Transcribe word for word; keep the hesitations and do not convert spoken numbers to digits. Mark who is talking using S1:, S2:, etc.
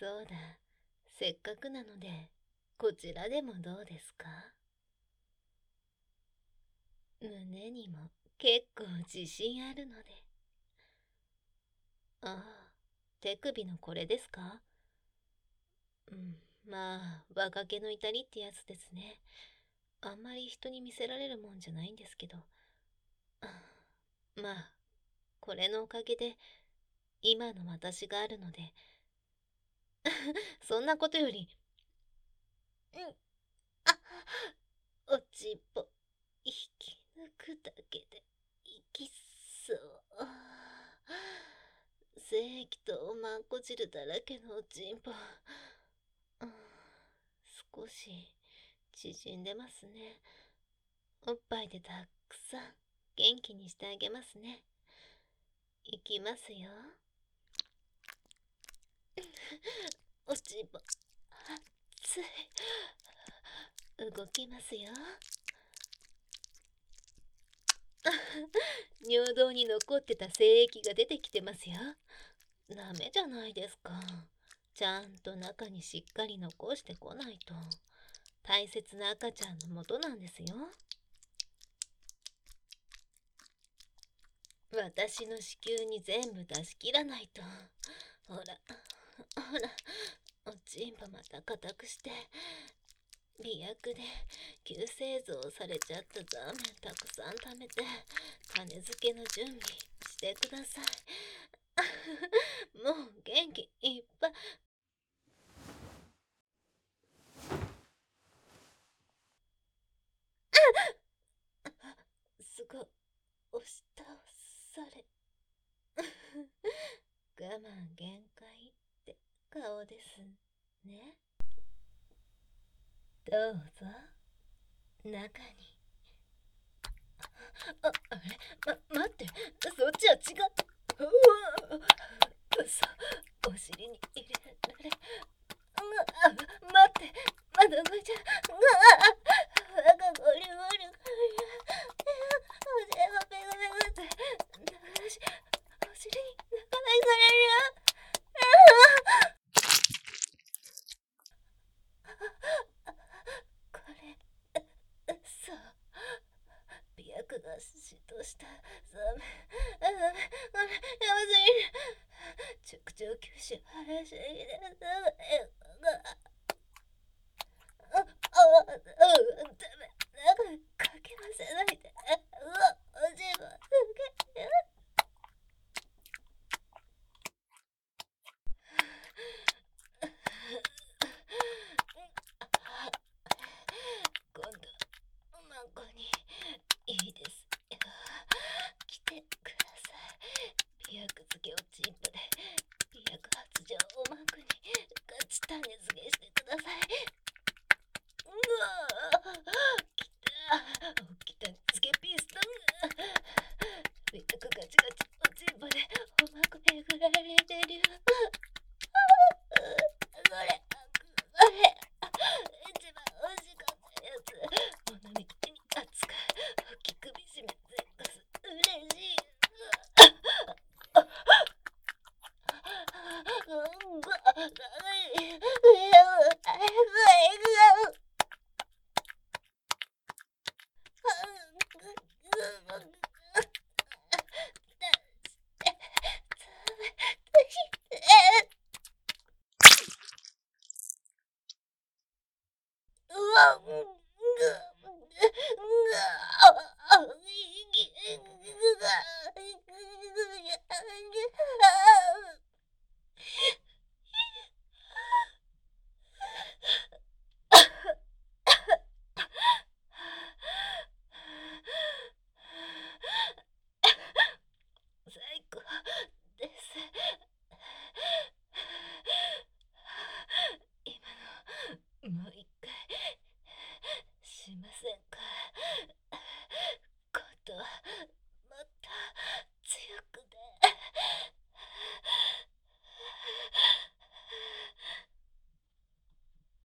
S1: そうだ。せっかくなので、こちらでもどうですか？胸にも結構自信あるので。ああ、手首のこれですか？うん、まあ、若気の至りってやつですね。あんまり人に見せられるもんじゃないんですけど。まあ、これのおかげで、今の私があるので。そんなことより、うん、あ、落ちっぽ、引き抜くだけで、いきそう。精液とおまんこ汁だらけのおちんぽ。うん、少し縮んでますね。おっぱいでたくさん元気にしてあげますね。いきますよ。おちんぽ、熱い。動きますよ。尿道に残ってた精液が出てきてますよ。ダメじゃないですか。ちゃんと中にしっかり残してこないと。大切な赤ちゃんのもとなんですよ。私の子宮に全部出し切らないと。ほら、ほら、おちんぽまた固くして。媚薬で急製造されちゃったザーメンたくさん食べて、種付けの準備してください。もう元気いっぱい。すごい押し倒され。我慢限界って顔ですね。どうぞ中に。あ、あれ、ま、待って、そっちは違う。うわ、嘘、お尻に入れられ。うわ、待って、まだ動いちゃう。うわ、なんかゴリゴリゴリ。お尻がペグペグって。お尻に中身される。これ、そう。媚薬が嫉妬したザーメン。あ、ダメ、これ、やばすぎる。直腸吸収早すぎる。あ、あ、あ、ダメ。なんかかき混ぜないで。うわ、おじいもすげえ。今度、おまんこにいいですよ。来てください。媚薬漬けおちんぽで、媚薬発情おまんこにガチ種付けしてください。うわ、来た。大きた漬けピストン。媚薬ガチガチおちんぽでおまんこえぐられてる。それ、それ、一番美味しかったやつ。お飲み口に熱く、大きくみしめてくす。嬉しい。うん、が、が、い。うわ、ぐ、ぐ、最高です。今のもう一回しません